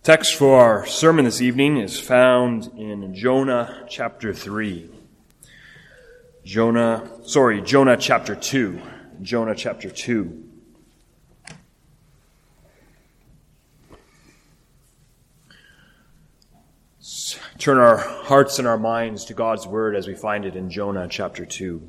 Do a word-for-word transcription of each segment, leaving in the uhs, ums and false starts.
Text for our sermon this evening is found in Jonah chapter three. Jonah, sorry, Jonah chapter two. Jonah chapter two. Let's turn our hearts and our minds to God's word as we find it in Jonah chapter two.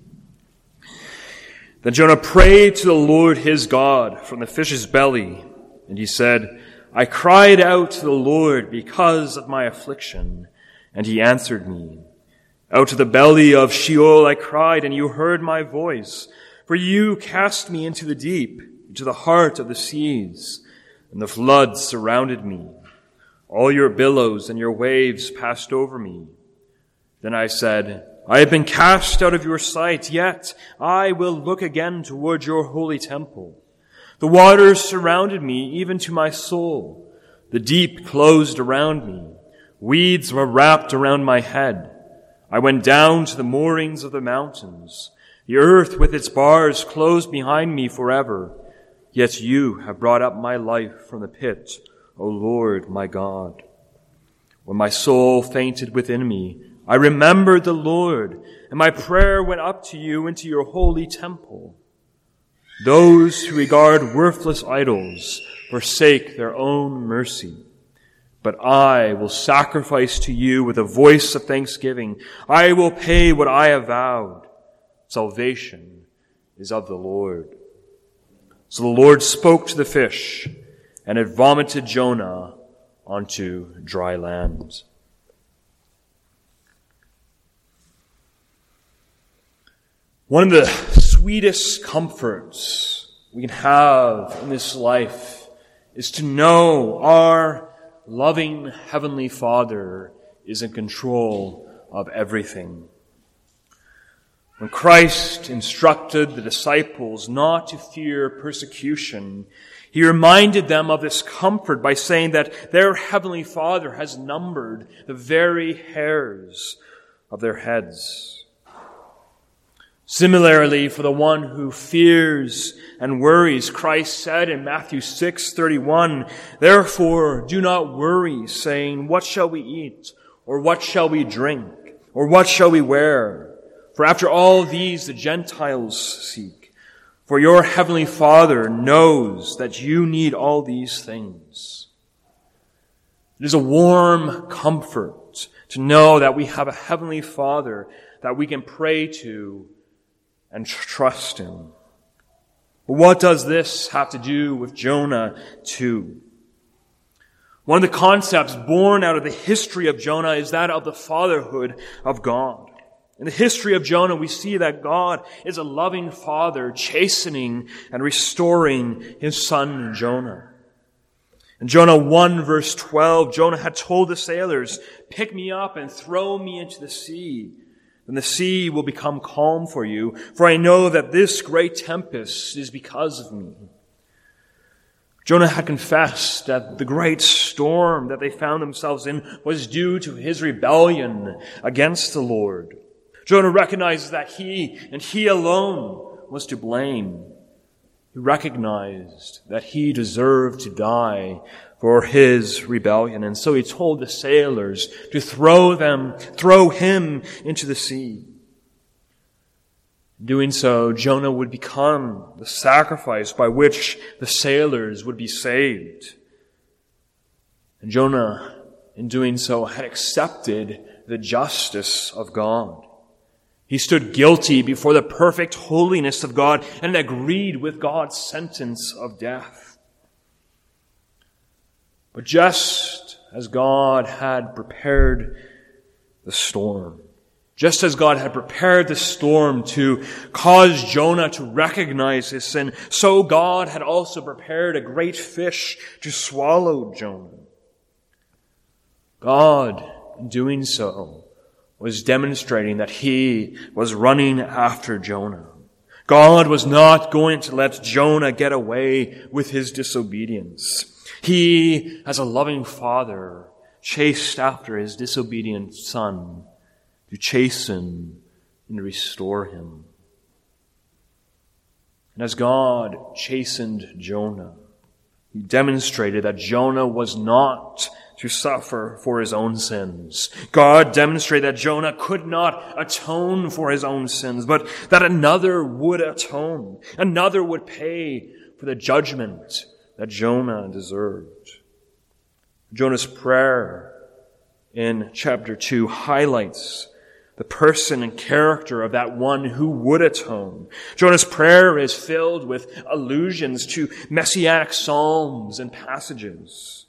Then Jonah prayed to the Lord his God from the fish's belly, and he said, I cried out to the Lord because of my affliction, and he answered me. Out of the belly of Sheol I cried, and you heard my voice. For you cast me into the deep, into the heart of the seas, and the floods surrounded me. All your billows and your waves passed over me. Then I said, I have been cast out of your sight, yet I will look again toward your holy temple. The waters surrounded me, even to my soul. The deep closed around me. Weeds were wrapped around my head. I went down to the moorings of the mountains. The earth with its bars closed behind me forever. Yet you have brought up my life from the pit, O Lord my God. When my soul fainted within me, I remembered the Lord, and my prayer went up to you into your holy temple. Those who regard worthless idols forsake their own mercy. But I will sacrifice to you with a voice of thanksgiving. I will pay what I have vowed. Salvation is of the Lord. So the Lord spoke to the fish, and it vomited Jonah onto dry land. One of the sweetest comforts we can have in this life is to know our loving Heavenly Father is in control of everything. When Christ instructed the disciples not to fear persecution, He reminded them of this comfort by saying that their Heavenly Father has numbered the very hairs of their heads. Similarly, for the one who fears and worries, Christ said in Matthew six thirty-one, Therefore do not worry, saying, What shall we eat? Or what shall we drink? Or what shall we wear? For after all these the Gentiles seek. For your heavenly Father knows that you need all these things. It is a warm comfort to know that we have a heavenly Father that we can pray to and trust Him. But what does this have to do with Jonah two? One of the concepts born out of the history of Jonah is that of the fatherhood of God. In the history of Jonah, we see that God is a loving father, chastening and restoring his son Jonah. In Jonah one verse twelve, Jonah had told the sailors, Pick me up and throw me into the sea. Then the sea will become calm for you, for I know that this great tempest is because of me. Jonah had confessed that the great storm that they found themselves in was due to his rebellion against the Lord. Jonah recognizes that he and he alone was to blame. He recognized that he deserved to die for his rebellion. And so he told the sailors to throw them, throw him into the sea. Doing so, Jonah would become the sacrifice by which the sailors would be saved. And Jonah, in doing so, had accepted the justice of God. He stood guilty before the perfect holiness of God and agreed with God's sentence of death. But just as God had prepared the storm, just as God had prepared the storm to cause Jonah to recognize his sin, so God had also prepared a great fish to swallow Jonah. God, in doing so, was demonstrating that He was running after Jonah. God was not going to let Jonah get away with his disobedience. He, as a loving father, chased after his disobedient son to chasten and restore him. And as God chastened Jonah, He demonstrated that Jonah was not to suffer for his own sins. God demonstrated that Jonah could not atone for his own sins, but that another would atone. Another would pay for the judgment that Jonah deserved. Jonah's prayer in chapter two highlights the person and character of that one who would atone. Jonah's prayer is filled with allusions to messianic psalms and passages.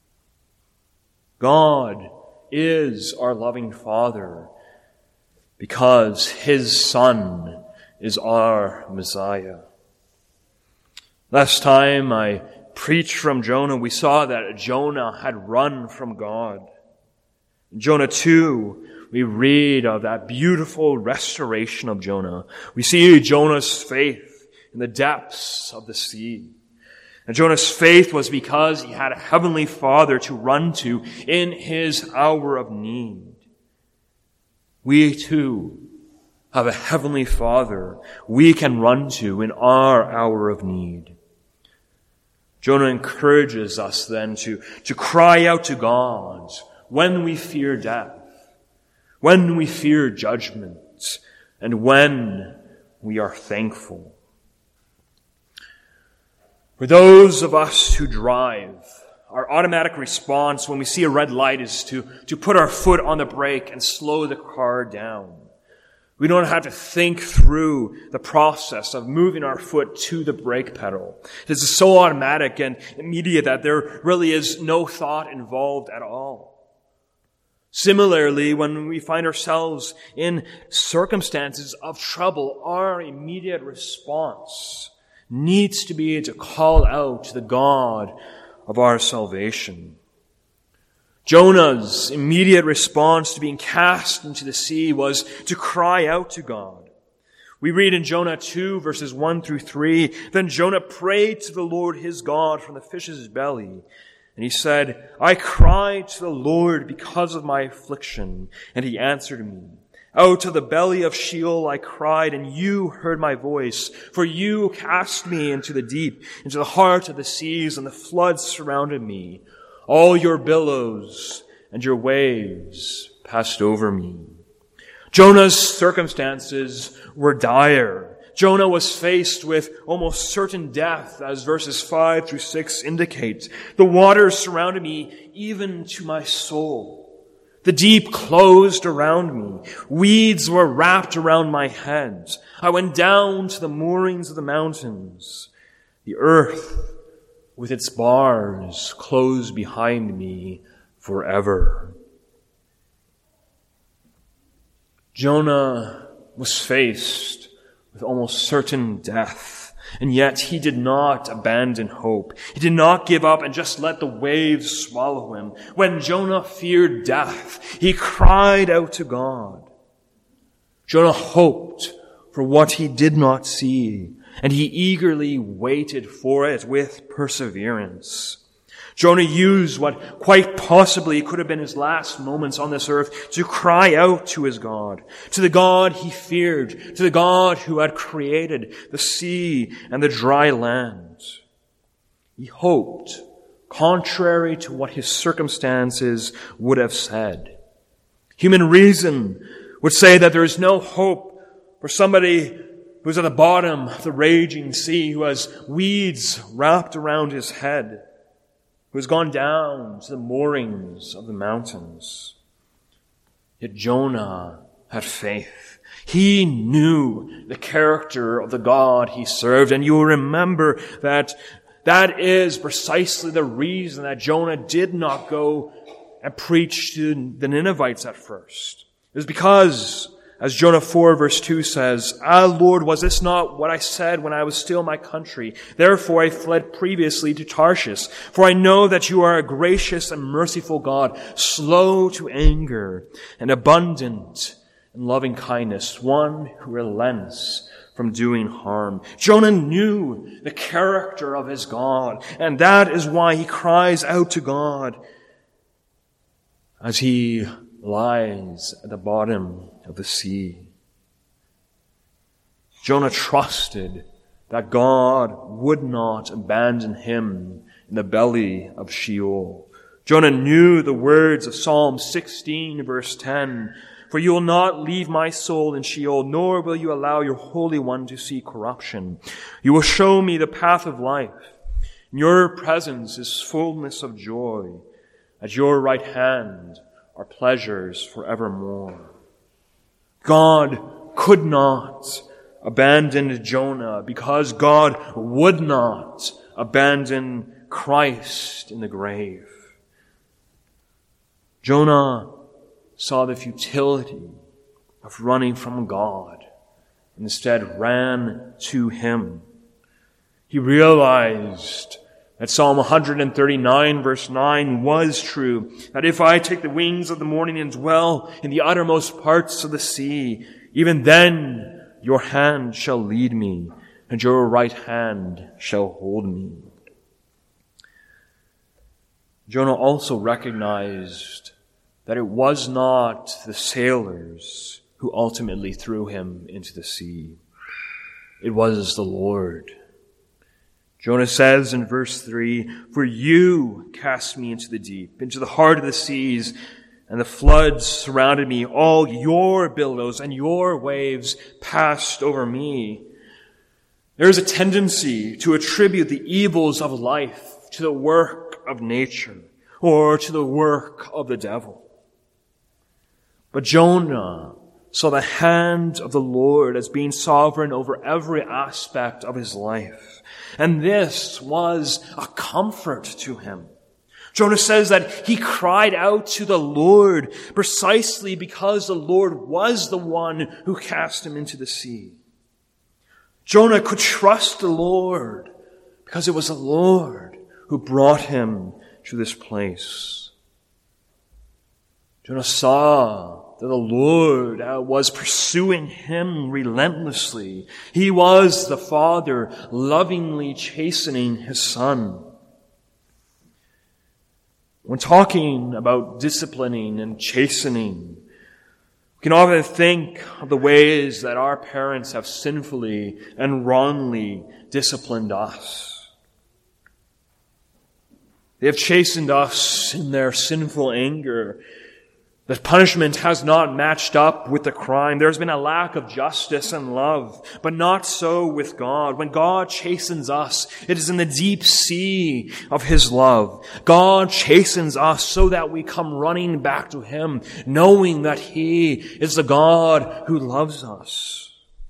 God is our loving Father because His Son is our Messiah. Last time I preached from Jonah, we saw that Jonah had run from God. In Jonah two, we read of that beautiful restoration of Jonah. We see Jonah's faith in the depths of the sea. And Jonah's faith was because he had a heavenly Father to run to in his hour of need. We too have a heavenly Father we can run to in our hour of need. Jonah encourages us then to, to cry out to God when we fear death, when we fear judgment, and when we are thankful. For those of us who drive, our automatic response when we see a red light is to, to put our foot on the brake and slow the car down. We don't have to think through the process of moving our foot to the brake pedal. It is so automatic and immediate that there really is no thought involved at all. Similarly, when we find ourselves in circumstances of trouble, our immediate response needs to be to call out to the God of our salvation. Jonah's immediate response to being cast into the sea was to cry out to God. We read in Jonah two, verses one through three, "Then Jonah prayed to the Lord his God from the fish's belly. And he said, I cried to the Lord because of my affliction, and he answered me. Out of the belly of Sheol I cried, and you heard my voice. For you cast me into the deep, into the heart of the seas, and the floods surrounded me. All your billows and your waves passed over me." Jonah's circumstances were dire. Jonah was faced with almost certain death, as verses five through six indicate. The waters surrounded me, even to my soul. The deep closed around me. Weeds were wrapped around my head. I went down to the moorings of the mountains. The earth, with its bars, closed behind me forever. Jonah was faced with almost certain death, and yet he did not abandon hope. He did not give up and just let the waves swallow him. When Jonah feared death, he cried out to God. Jonah hoped for what he did not see, and he eagerly waited for it with perseverance. Jonah used what quite possibly could have been his last moments on this earth to cry out to his God, to the God he feared, to the God who had created the sea and the dry land. He hoped, contrary to what his circumstances would have said. Human reason would say that there is no hope for somebody who's at the bottom of the raging sea, who has weeds wrapped around his head, who has gone down to the moorings of the mountains. Yet Jonah had faith. He knew the character of the God he served, and you will remember that that is precisely the reason that Jonah did not go and preach to the Ninevites at first. It was because, as Jonah four verse two says, "Ah, Lord, was this not what I said when I was still in my country? Therefore I fled previously to Tarshish. For I know that you are a gracious and merciful God, slow to anger and abundant in loving kindness, one who relents from doing harm." Jonah knew the character of his God, and that is why he cries out to God as he lies at the bottom of the sea. Jonah trusted that God would not abandon him in the belly of Sheol. Jonah knew the words of Psalm sixteen, verse ten. For you will not leave my soul in Sheol, nor will you allow your Holy One to see corruption. You will show me the path of life. In your presence is fullness of joy. At your right hand are pleasures forevermore. God could not abandon Jonah because God would not abandon Christ in the grave. Jonah saw the futility of running from God and instead ran to Him. He realized that Psalm one thirty-nine verse nine was true, that if I take the wings of the morning and dwell in the uttermost parts of the sea, even then your hand shall lead me, and your right hand shall hold me. Jonah also recognized that it was not the sailors who ultimately threw him into the sea. It was the Lord. Jonah says in verse three, For you cast me into the deep, into the heart of the seas, and the floods surrounded me. All your billows and your waves passed over me. There is a tendency to attribute the evils of life to the work of nature or to the work of the devil. But Jonah saw the hand of the Lord as being sovereign over every aspect of his life. And this was a comfort to him. Jonah says that he cried out to the Lord precisely because the Lord was the one who cast him into the sea. Jonah could trust the Lord because it was the Lord who brought him to this place. Jonah saw that the Lord was pursuing him relentlessly. He was the Father lovingly chastening his Son. When talking about disciplining and chastening, we can often think of the ways that our parents have sinfully and wrongly disciplined us. They have chastened us in their sinful anger. The punishment has not matched up with the crime. There's been a lack of justice and love, but not so with God. When God chastens us, it is in the deep sea of His love. God chastens us so that we come running back to Him, knowing that He is the God who loves us.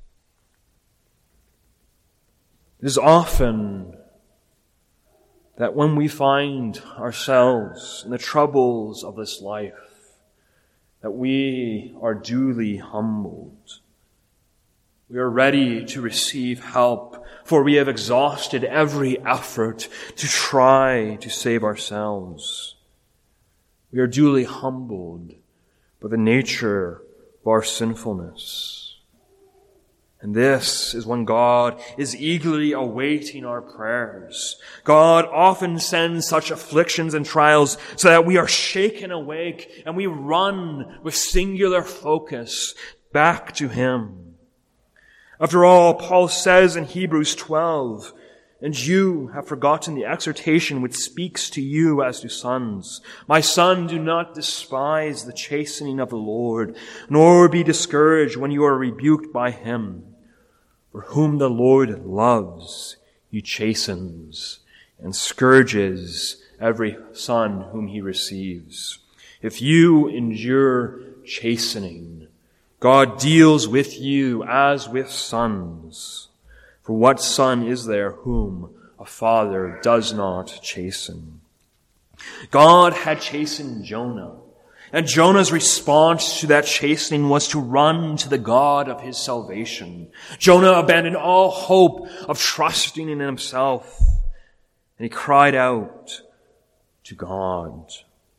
It is often that when we find ourselves in the troubles of this life, that we are duly humbled. We are ready to receive help, for we have exhausted every effort to try to save ourselves. We are duly humbled by the nature of our sinfulness. And this is when God is eagerly awaiting our prayers. God often sends such afflictions and trials so that we are shaken awake and we run with singular focus back to Him. After all, Paul says in Hebrews twelve, And you have forgotten the exhortation which speaks to you as to sons. My son, do not despise the chastening of the Lord, nor be discouraged when you are rebuked by Him. For whom the Lord loves, He chastens and scourges every son whom He receives. If you endure chastening, God deals with you as with sons. For what son is there whom a father does not chasten? God had chastened Jonah, and Jonah's response to that chastening was to run to the God of his salvation. Jonah abandoned all hope of trusting in himself, and he cried out to God.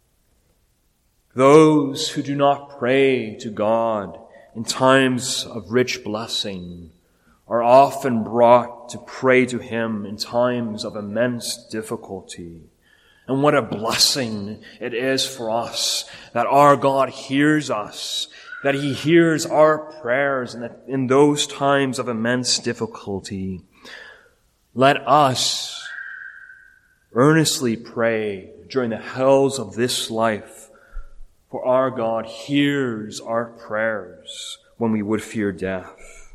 Those who do not pray to God in times of rich blessing are often brought to pray to Him in times of immense difficulty. And what a blessing it is for us that our God hears us, that He hears our prayers in, the, in those times of immense difficulty. Let us Earnestly pray during the hells of this life, for our God hears our prayers when we would fear death.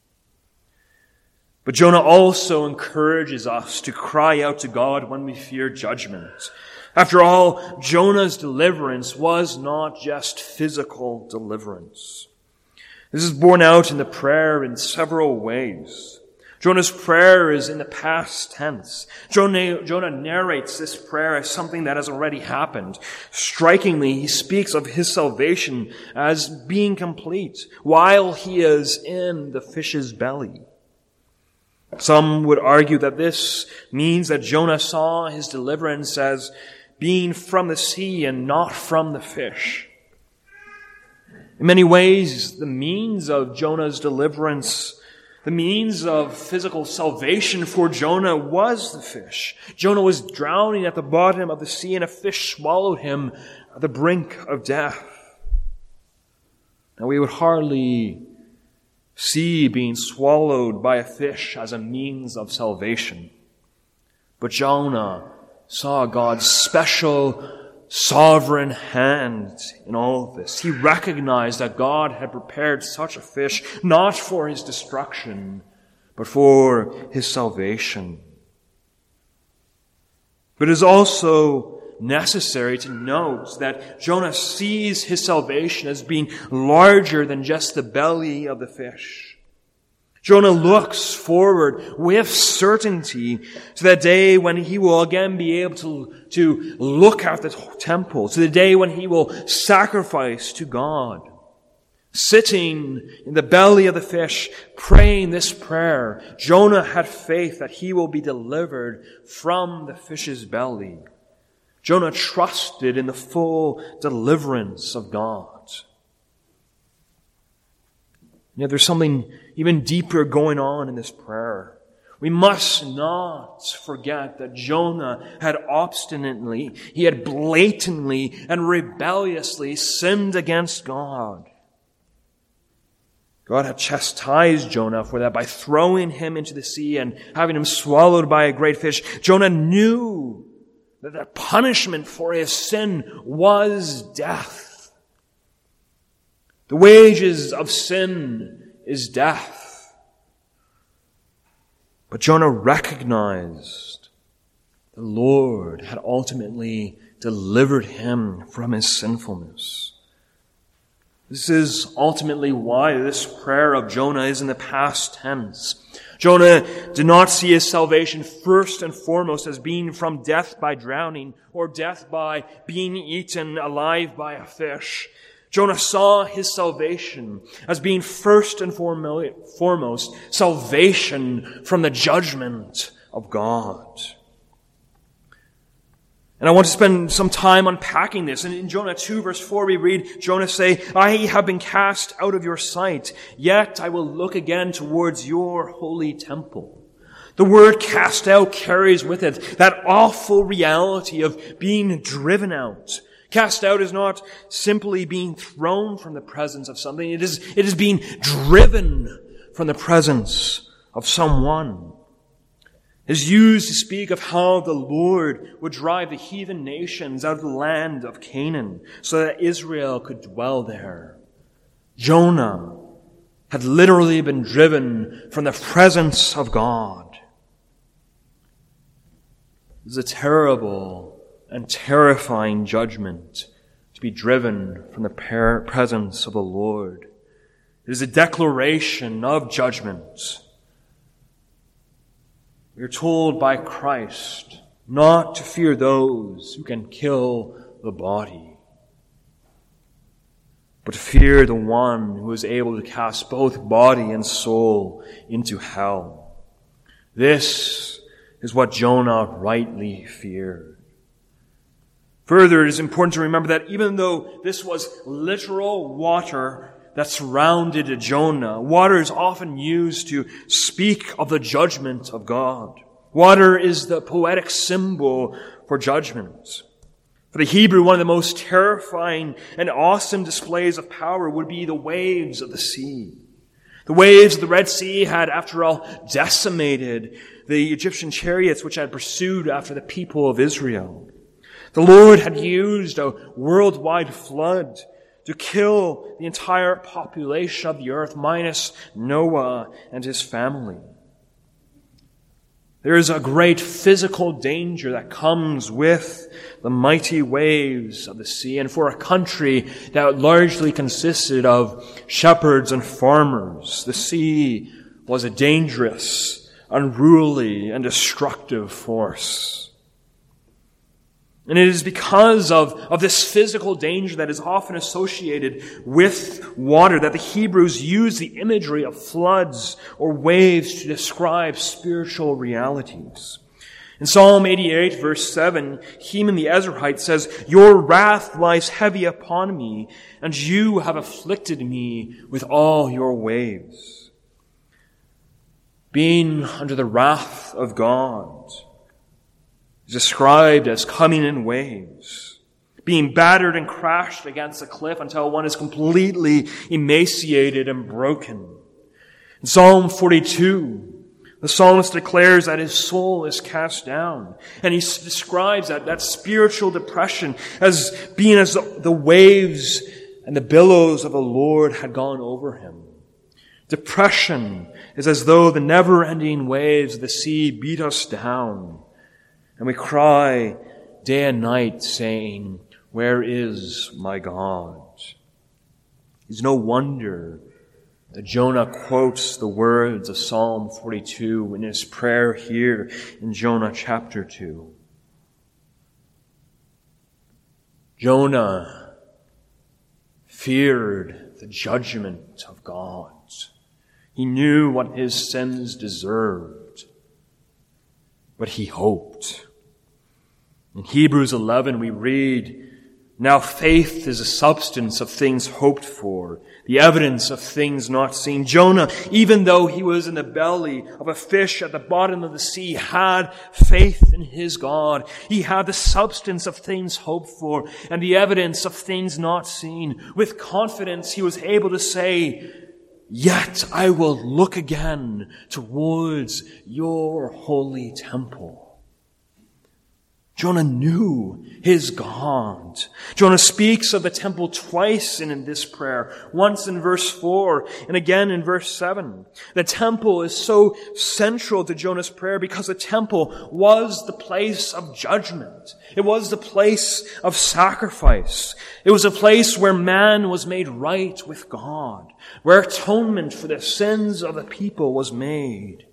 But Jonah also encourages us to cry out to God when we fear judgment. After all, Jonah's deliverance was not just physical deliverance. This is borne out in the prayer in several ways. Jonah's prayer is in the past tense. Jonah, Jonah narrates this prayer as something that has already happened. Strikingly, he speaks of his salvation as being complete while he is in the fish's belly. Some would argue that this means that Jonah saw his deliverance as being from the sea and not from the fish. In many ways, the means of Jonah's deliverance The means of physical salvation for Jonah was the fish. Jonah was drowning at the bottom of the sea, and a fish swallowed him at the brink of death. Now, we would hardly see being swallowed by a fish as a means of salvation. But Jonah saw God's special sovereign hand in all of this. He recognized that God had prepared such a fish not for his destruction, but for his salvation. But it is also necessary to note that Jonah sees his salvation as being larger than just the belly of the fish. Jonah looks forward with certainty to that day when he will again be able to, to look at the temple, to the day when he will sacrifice to God. Sitting in the belly of the fish, praying this prayer, Jonah had faith that he will be delivered from the fish's belly. Jonah trusted in the full deliverance of God. Yet there's something even deeper going on in this prayer. We must not forget that Jonah had obstinately, he had blatantly and rebelliously sinned against God. God had chastised Jonah for that by throwing him into the sea and having him swallowed by a great fish. Jonah knew that the punishment for his sin was death. The wages of sin is death. But Jonah recognized the Lord had ultimately delivered him from his sinfulness. This is ultimately why this prayer of Jonah is in the past tense. Jonah did not see his salvation first and foremost as being from death by drowning or death by being eaten alive by a fish. Jonah saw his salvation as being first and foremost salvation from the judgment of God. And I want to spend some time unpacking this. And in Jonah two verse four we read Jonah say, "I have been cast out of your sight, yet I will look again towards your holy temple." The word cast out carries with it that awful reality of being driven out. Cast out is not simply being thrown from the presence of something. It is, it is being driven from the presence of someone. It is used to speak of how the Lord would drive the heathen nations out of the land of Canaan so that Israel could dwell there. Jonah had literally been driven from the presence of God. It is a terrible and terrifying judgment to be driven from the presence of the Lord. It is a declaration of judgment. We are told by Christ not to fear those who can kill the body, but to fear the one who is able to cast both body and soul into hell. This is what Jonah rightly feared. Further, it is important to remember that even though this was literal water that surrounded Jonah, water is often used to speak of the judgment of God. Water is the poetic symbol for judgment. For the Hebrew, one of the most terrifying and awesome displays of power would be the waves of the sea. The waves of the Red Sea had, after all, decimated the Egyptian chariots which had pursued after the people of Israel. The Lord had used a worldwide flood to kill the entire population of the earth, minus Noah and his family. There is a great physical danger that comes with the mighty waves of the sea, and for a country that largely consisted of shepherds and farmers, the sea was a dangerous, unruly, and destructive force. And it is because of, of this physical danger that is often associated with water that the Hebrews use the imagery of floods or waves to describe spiritual realities. In Psalm eighty-eight, verse seven, Heman the Ezrahite says, "Your wrath lies heavy upon me, and you have afflicted me with all your waves." Being under the wrath of God is described as coming in waves, being battered and crashed against a cliff until one is completely emaciated and broken. In Psalm forty-two, the psalmist declares that his soul is cast down, and he describes that, that spiritual depression as being as the, the waves and the billows of the Lord had gone over him. Depression is as though the never-ending waves of the sea beat us down, and we cry day and night saying, "Where is my God?" It's no wonder that Jonah quotes the words of Psalm forty-two in his prayer here in Jonah chapter two. Jonah feared the judgment of God. He knew what his sins deserved, but he hoped. In Hebrews eleven we read, "Now faith is the substance of things hoped for, the evidence of things not seen." Jonah, even though he was in the belly of a fish at the bottom of the sea, had faith in his God. He had the substance of things hoped for and the evidence of things not seen. With confidence he was able to say, "Yet I will look again towards your holy temple." Jonah knew his God. Jonah speaks of the temple twice in this prayer, once in verse four and again in verse seven. The temple is so central to Jonah's prayer because the temple was the place of judgment. It was the place of sacrifice. It was a place where man was made right with God, where atonement for the sins of the people was made.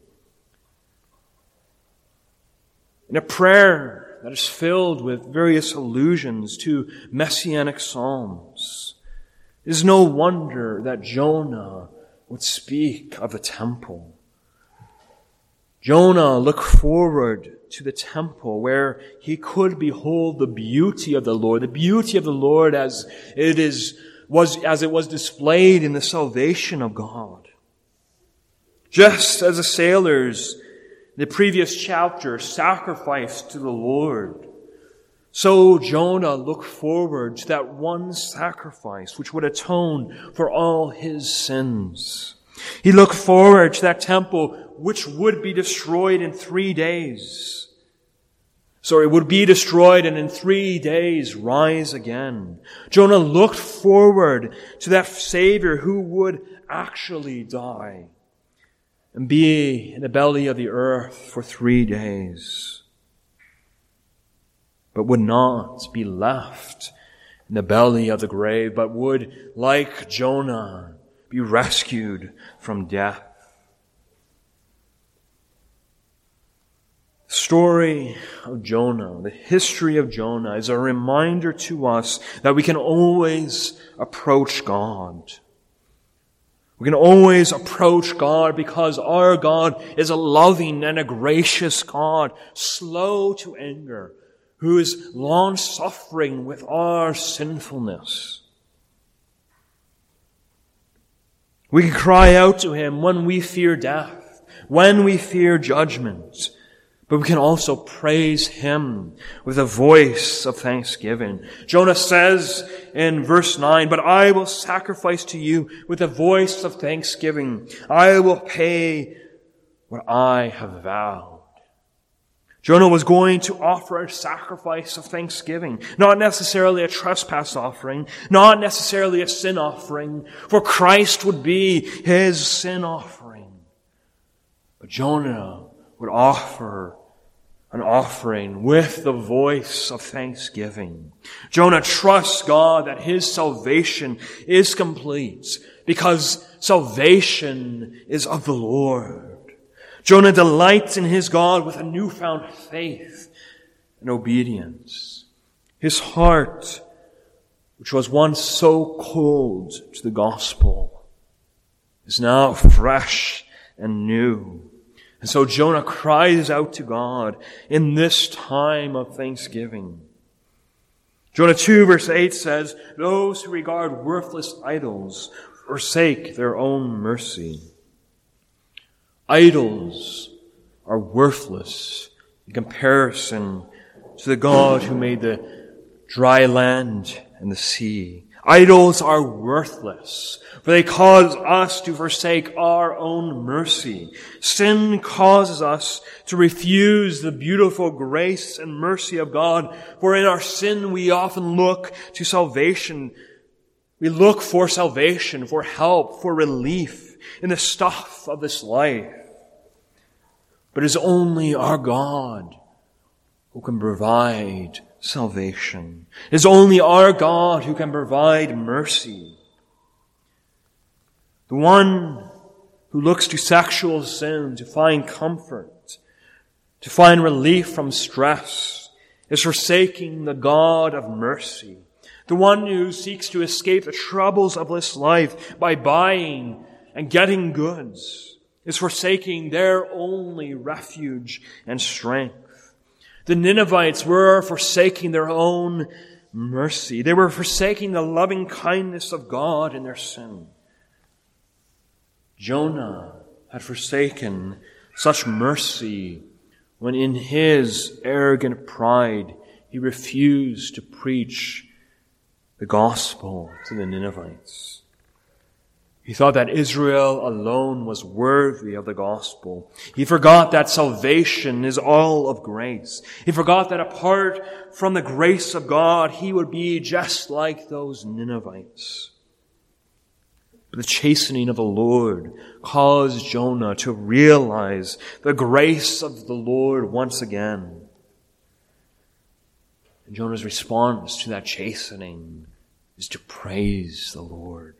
In a prayer that is filled with various allusions to messianic psalms, it is no wonder that Jonah would speak of the temple. Jonah looked forward to the temple where he could behold the beauty of the Lord, the beauty of the Lord as it is was as it was displayed in the salvation of God. Just as the sailors in the previous chapter sacrificed to the Lord, so Jonah looked forward to that one sacrifice which would atone for all his sins. He looked forward to that temple which would be destroyed in three days. So it would be destroyed and in three days rise again. Jonah looked forward to that Savior who would actually die and be in the belly of the earth for three days, but would not be left in the belly of the grave, but would, like Jonah, be rescued from death. The story of Jonah, the history of Jonah, is a reminder to us that we can always approach God. We can always approach God because our God is a loving and a gracious God, slow to anger, who is long-suffering with our sinfulness. We can cry out to Him when we fear death, when we fear judgment, but we can also praise Him with a voice of thanksgiving. Jonah says in verse nine, "But I will sacrifice to you with a voice of thanksgiving. I will pay what I have vowed." Jonah was going to offer a sacrifice of thanksgiving, not necessarily a trespass offering, not necessarily a sin offering, for Christ would be his sin offering. But Jonah would offer an offering with the voice of thanksgiving. Jonah trusts God that his salvation is complete because salvation is of the Lord. Jonah delights in his God with a newfound faith and obedience. His heart, which was once so cold to the gospel, is now fresh and new. And so Jonah cries out to God in this time of thanksgiving. Jonah two verse eight says, "Those who regard worthless idols forsake their own mercy." Idols are worthless in comparison to the God who made the dry land and the sea. Idols are worthless, for they cause us to forsake our own mercy. Sin causes us to refuse the beautiful grace and mercy of God, for in our sin we often look to salvation. We look for salvation, for help, for relief in the stuff of this life. But it is only our God who can provide salvation. It is only our God who can provide mercy. The one who looks to sexual sin to find comfort, to find relief from stress, is forsaking the God of mercy. The one who seeks to escape the troubles of this life by buying and getting goods is forsaking their only refuge and strength. The Ninevites were forsaking their own mercy. They were forsaking the loving kindness of God in their sin. Jonah had forsaken such mercy when in his arrogant pride he refused to preach the gospel to the Ninevites. He thought that Israel alone was worthy of the gospel. He forgot that salvation is all of grace. He forgot that apart from the grace of God, he would be just like those Ninevites. But the chastening of the Lord caused Jonah to realize the grace of the Lord once again. And Jonah's response to that chastening is to praise the Lord.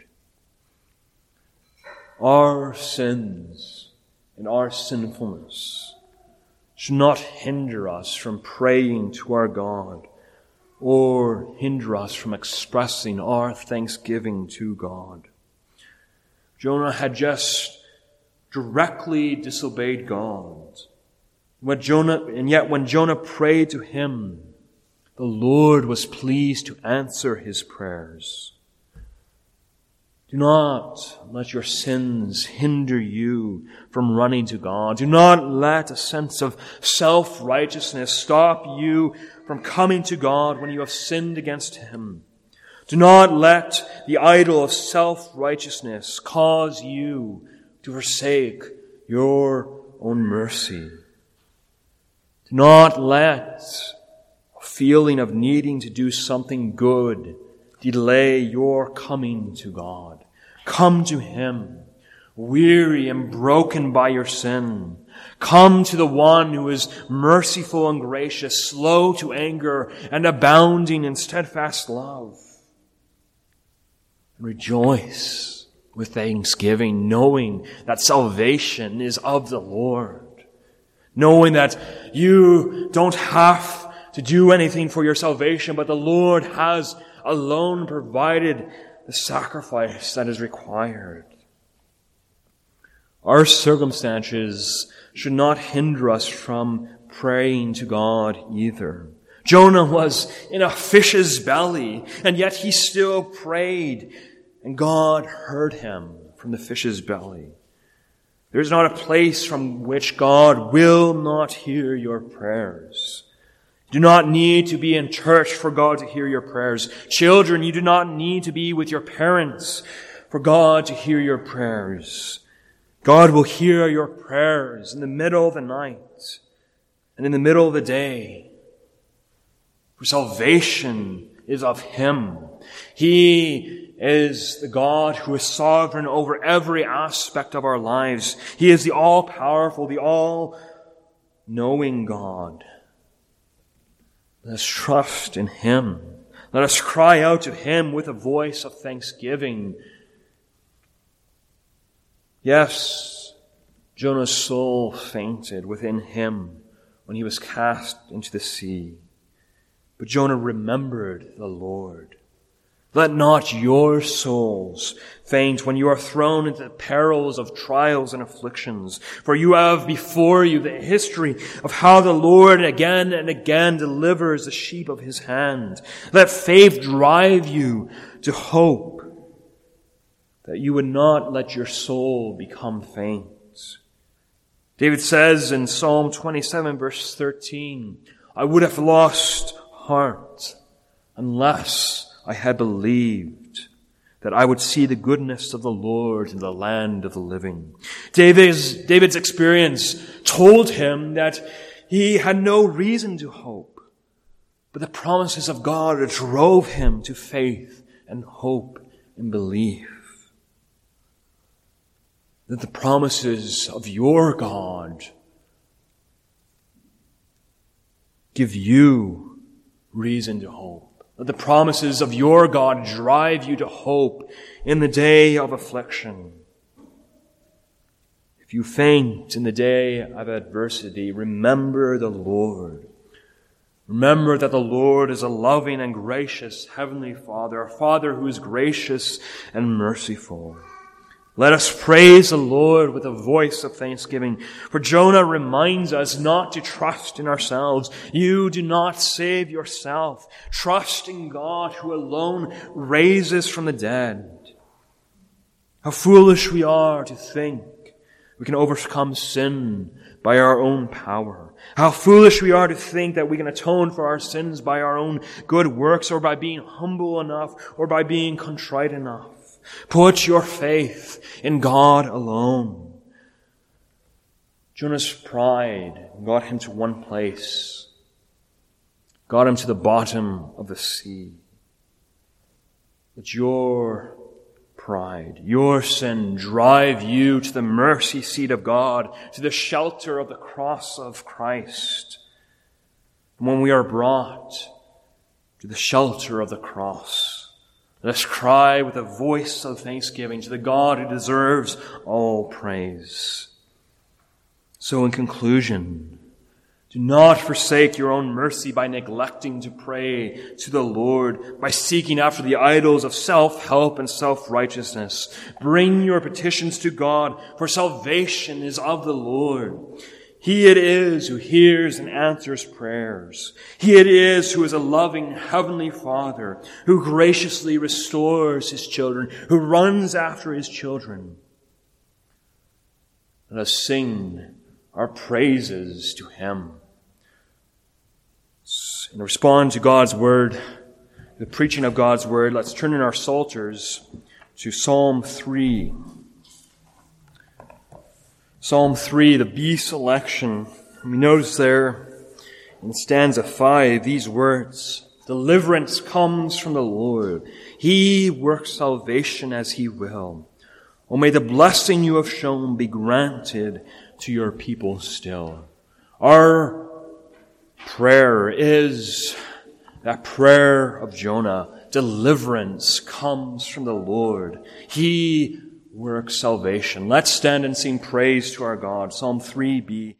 Our sins and our sinfulness should not hinder us from praying to our God or hinder us from expressing our thanksgiving to God. Jonah had just directly disobeyed God. When Jonah, and yet when Jonah prayed to him, the Lord was pleased to answer his prayers. Do not let your sins hinder you from running to God. Do not let a sense of self-righteousness stop you from coming to God when you have sinned against Him. Do not let the idol of self-righteousness cause you to forsake your own mercy. Do not let a feeling of needing to do something good delay your coming to God. Come to Him, weary and broken by your sin. Come to the one who is merciful and gracious, slow to anger, and abounding in steadfast love. Rejoice with thanksgiving, knowing that salvation is of the Lord. Knowing that you don't have to do anything for your salvation, but the Lord has alone provided the sacrifice that is required. Our circumstances should not hinder us from praying to God either. Jonah was in a fish's belly, and yet he still prayed, and God heard him from the fish's belly. There is not a place from which God will not hear your prayers. You do not need to be in church for God to hear your prayers. Children, you do not need to be with your parents for God to hear your prayers. God will hear your prayers in the middle of the night and in the middle of the day. For salvation is of Him. He is the God who is sovereign over every aspect of our lives. He is the all-powerful, the all-knowing God. Let us trust in Him. Let us cry out to Him with a voice of thanksgiving. Yes, Jonah's soul fainted within him when he was cast into the sea. But Jonah remembered the Lord. Let not your souls faint when you are thrown into the perils of trials and afflictions. For you have before you the history of how the Lord again and again delivers the sheep of His hand. Let faith drive you to hope, that you would not let your soul become faint. David says in Psalm twenty-seven, verse thirteen, I would have lost heart unless I had believed that I would see the goodness of the Lord in the land of the living. David's, David's experience told him that he had no reason to hope, but the promises of God drove him to faith and hope and belief. That the promises of your God give you reason to hope. Let the promises of your God drive you to hope in the day of affliction. If you faint in the day of adversity, remember the Lord. Remember that the Lord is a loving and gracious Heavenly Father, a Father who is gracious and merciful. Let us praise the Lord with a voice of thanksgiving. For Jonah reminds us not to trust in ourselves. You do not save yourself. Trust in God who alone raises from the dead. How foolish we are to think we can overcome sin by our own power. How foolish we are to think that we can atone for our sins by our own good works or by being humble enough or by being contrite enough. Put your faith in God alone. Jonah's pride got him to one place, got him to the bottom of the sea. But your pride, your sin drive you to the mercy seat of God, to the shelter of the cross of Christ. And when we are brought to the shelter of the cross, let us cry with a voice of thanksgiving to the God who deserves all praise. So in conclusion, do not forsake your own mercy by neglecting to pray to the Lord, by seeking after the idols of self-help and self-righteousness. Bring your petitions to God, for salvation is of the Lord. He it is who hears and answers prayers. He it is who is a loving Heavenly Father, who graciously restores His children, who runs after His children. Let us sing our praises to Him. And respond to God's Word, the preaching of God's Word. Let's turn in our psalters to Psalm three. Psalm three, the B selection. We notice there in stanza five these words, deliverance comes from the Lord. He works salvation as He will. Oh, may the blessing you have shown be granted to your people still. Our prayer is that prayer of Jonah. Deliverance comes from the Lord. He works salvation. Let's stand and sing praise to our God. Psalm three B.